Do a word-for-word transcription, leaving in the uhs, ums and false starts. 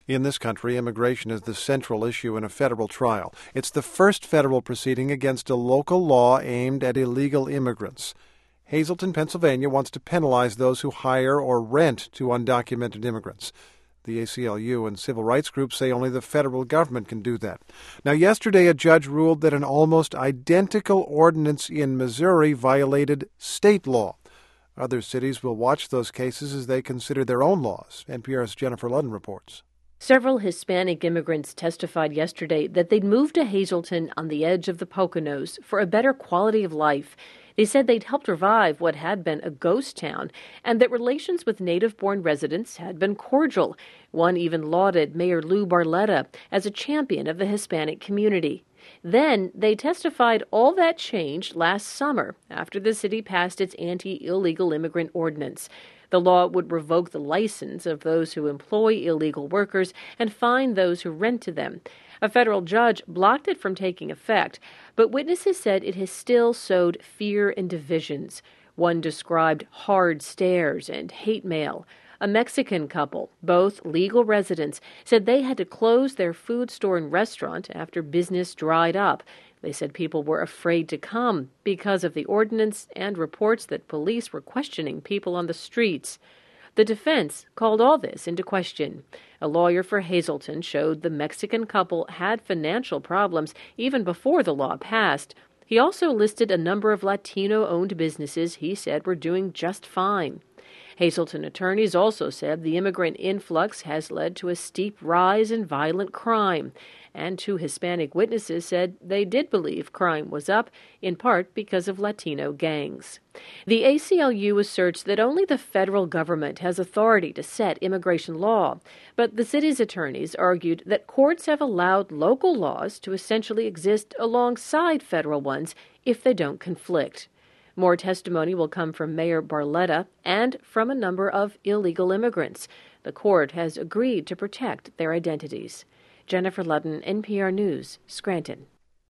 In this country, immigration is the central issue in a federal trial. It's the first federal proceeding against a local law aimed at illegal immigrants. Hazleton, Pennsylvania wants to penalize those who hire or rent to undocumented immigrants. The A C L U and civil rights groups say only the federal government can do that. Now, yesterday, a judge ruled that an almost identical ordinance in Missouri violated state law. Other cities will watch those cases as they consider their own laws. N P R's Jennifer Ludden reports. Several Hispanic immigrants testified yesterday that they'd moved to Hazleton on the edge of the Poconos for a better quality of life. They said they'd helped revive what had been a ghost town and that relations with native-born residents had been cordial. One even lauded Mayor Lou Barletta as a champion of the Hispanic community. Then they testified all that changed last summer after the city passed its anti-illegal immigrant ordinance. The law would revoke the license of those who employ illegal workers and fine those who rent to them. A federal judge blocked it from taking effect, but witnesses said it has still sowed fear and divisions. One described hard stares and hate mail. A Mexican couple, both legal residents, said they had to close their food store and restaurant after business dried up. They said people were afraid to come because of the ordinance and reports that police were questioning people on the streets. The defense called all this into question. A lawyer for Hazleton showed the Mexican couple had financial problems even before the law passed. He also listed a number of Latino-owned businesses he said were doing just fine. Hazleton attorneys also said the immigrant influx has led to a steep rise in violent crime, and two Hispanic witnesses said they did believe crime was up, in part because of Latino gangs. The A C L U asserts that only the federal government has authority to set immigration law, but the city's attorneys argued that courts have allowed local laws to essentially exist alongside federal ones if they don't conflict. More testimony will come from Mayor Barletta and from a number of illegal immigrants. The court has agreed to protect their identities. Jennifer Ludden, N P R News, Scranton.